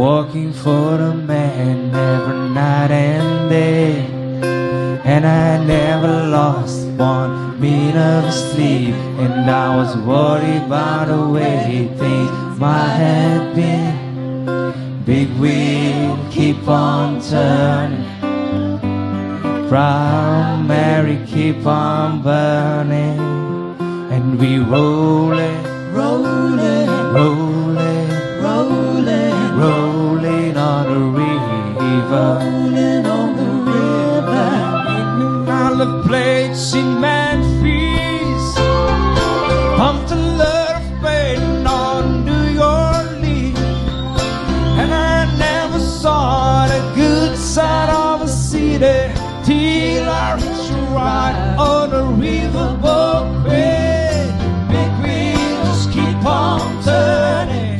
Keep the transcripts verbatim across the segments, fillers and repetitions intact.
walking for the man every night and day, and I never lost one minute of sleep, and I was worried about the way things might have been. Big wheel keep on turning, Proud Mary keep on burning, and we rolling, rolling, rolling, rolling, rolling on the river, rolling on the river. In all plates in Memphis, pumped a lot of pain on New Orleans, and I never saw the good side of a city till I reached right on the riverboat bed. Big wheels keep on turning,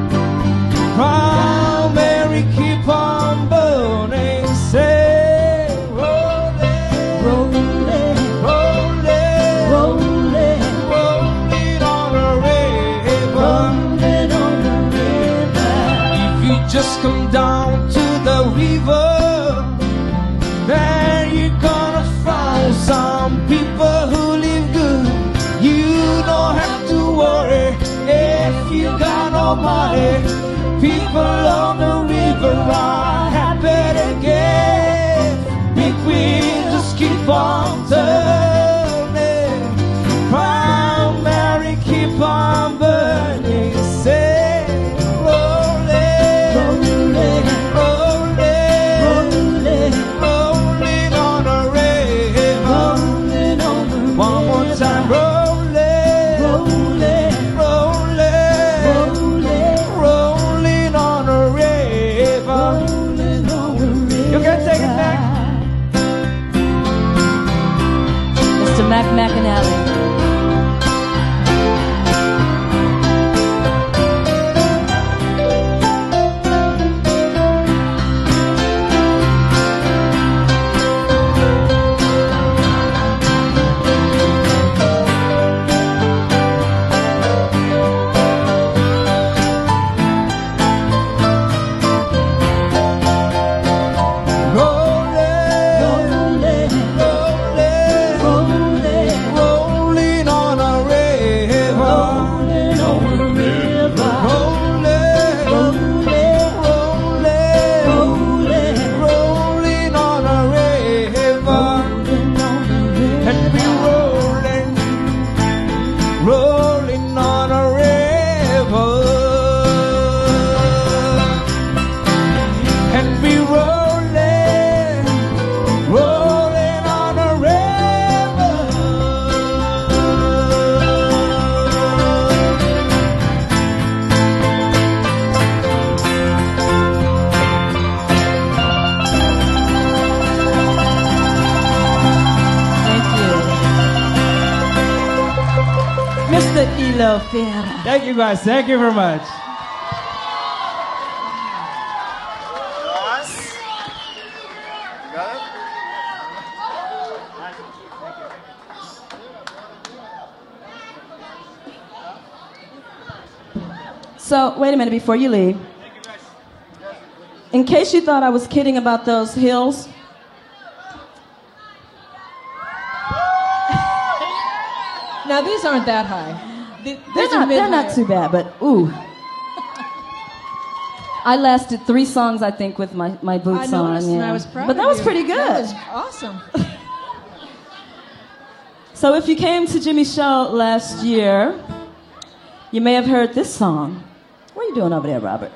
Proud Mary keep on burning. Say, rolling, rolling, rolling, rolling, rolling on the river, rolling on the river. If you just come down to the river, there you're gonna find some people who live good. You don't have to worry if you got no money. People on the river are happy to give. Big wheels just keep on turning, Proud Mary keep on burning. Say, rolling, rolling, rolling, rolling, rolling on the river, rolling on the river. One more time, rolling, rolling, rolling, rolling, rolling on the river, rolling on the river. You can take it back, Mister Mac McAnally. Mister Elo Fiera. Thank you guys, thank you very much. So, wait a minute before you leave. In case you thought I was kidding about those hills, Now these aren't that high. Th- they're these are not, they're not mid-high. too bad, but ooh. I lasted three songs, I think, with my, my I boots noticed on. and Yeah. I was proud but that of was you. pretty good. That was awesome. So if you came to Jimmy's show last year, you may have heard this song. What are you doing over there, Robert?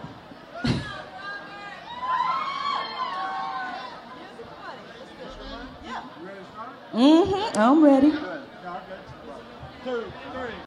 Mm-hmm. I'm ready.